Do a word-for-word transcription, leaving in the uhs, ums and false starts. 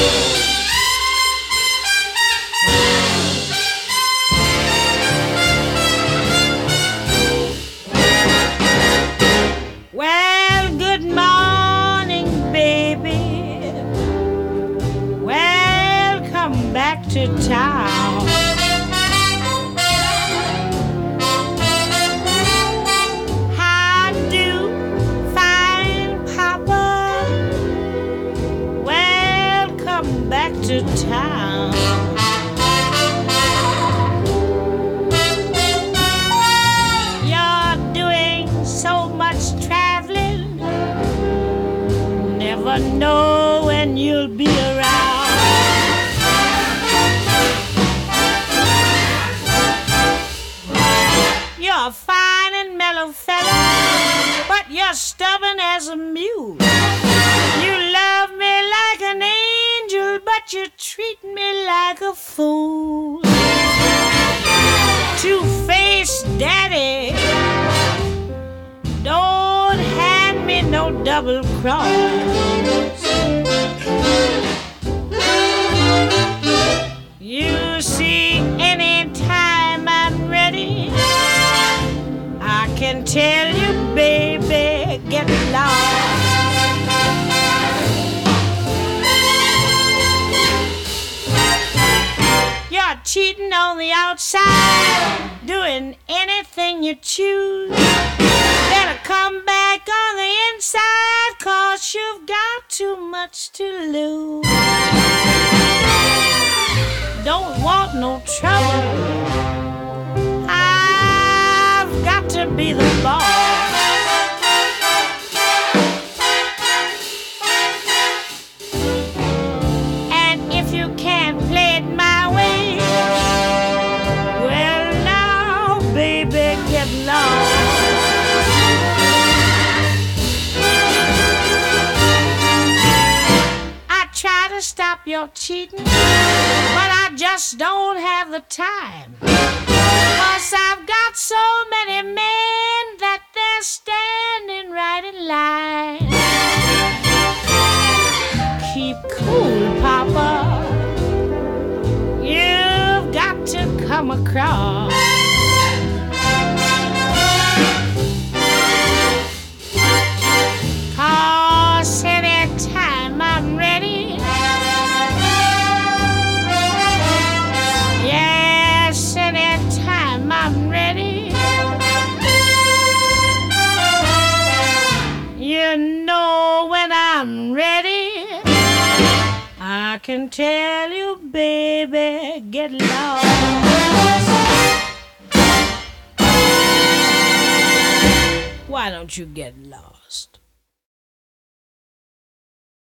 Well, good morning, baby. Welcome back to town. How do, fine papa? Welcome back to town. You're doing so much traveling, never know when you'll be around. You're a fine and mellow fella, but you're stubborn as a mule. You love me like an angel, but you treat me like a fool. Two-faced daddy, don't hand me no double cross. You see, anytime I'm ready, I can tell you, baby, get lost. You're cheating on the outside, doing anything you choose. Better come back on the inside, 'cause you've got too much to lose. Don't want no trouble, I've got to be the boss. And if you can't play it my way, well now, baby, get lost. I try to stop your cheating, but I just don't have the time. 'Cause I've got so many men that they're standing right in line. Keep cool, Papa, you've got to come across. 'Cause anytime I'm ready, yes, anytime I'm ready, you know when I'm ready, I can tell you, baby, get lost. Why don't you get lost?